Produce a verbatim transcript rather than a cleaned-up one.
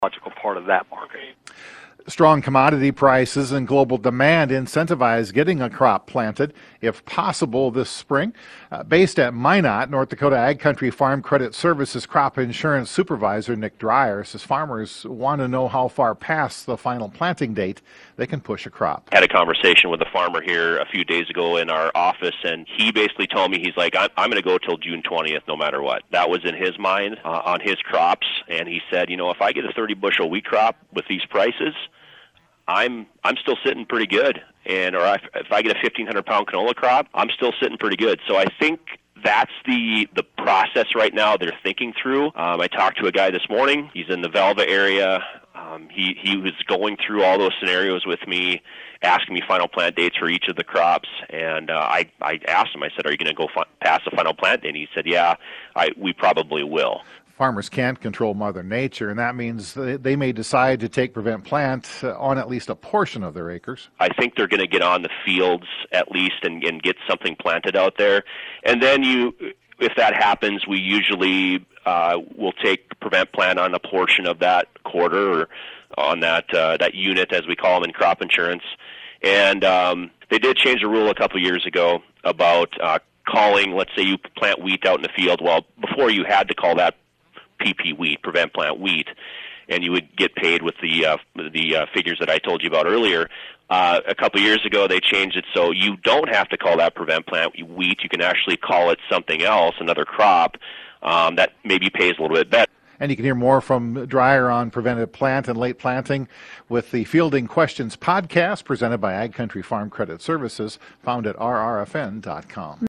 logical part of that market. Strong commodity prices and global demand incentivize getting a crop planted, if possible, this spring. Uh, based at Minot, North Dakota Ag Country Farm Credit Services crop insurance supervisor Nick Dreyer says farmers want to know how far past the final planting date they can push a crop. Had a conversation with a farmer here a few days ago in our office, and he basically told me, he's like, I'm, I'm going to go till June twentieth no matter what. That was in his mind uh, on his crops, and he said, you know, if I get a thirty bushel wheat crop with these prices, I'm I'm still sitting pretty good, and or if, if I get a fifteen hundred pound canola crop, I'm still sitting pretty good. So I think that's the the process right now they're thinking through. Um, I talked to a guy this morning. He's in the Velva area. Um, he he was going through all those scenarios with me, asking me final plant dates for each of the crops, and uh, I I asked him. I said, "Are you going to go fi- past the final plant date?" And he said, "Yeah, I we probably will." Farmers can't control Mother Nature, and that means they may decide to take Prevent Plant on at least a portion of their acres. I think they're going to get on the fields at least and, and get something planted out there. And then you, if that happens, we usually uh, will take Prevent Plant on a portion of that quarter or on that uh, that unit, as we call them in crop insurance. And um, they did change the rule a couple years ago about uh, calling, let's say you plant wheat out in the field. Well, before you had to call that P P wheat, Prevent Plant wheat, and you would get paid with the uh, the uh, figures that I told you about earlier. Uh, a couple years ago, they changed it so you don't have to call that Prevent Plant wheat. You can actually call it something else, another crop um, that maybe pays a little bit better. And you can hear more from Dreyer on preventive plant and late planting with the Fielding Questions podcast presented by Ag Country Farm Credit Services, found at R R F N dot com.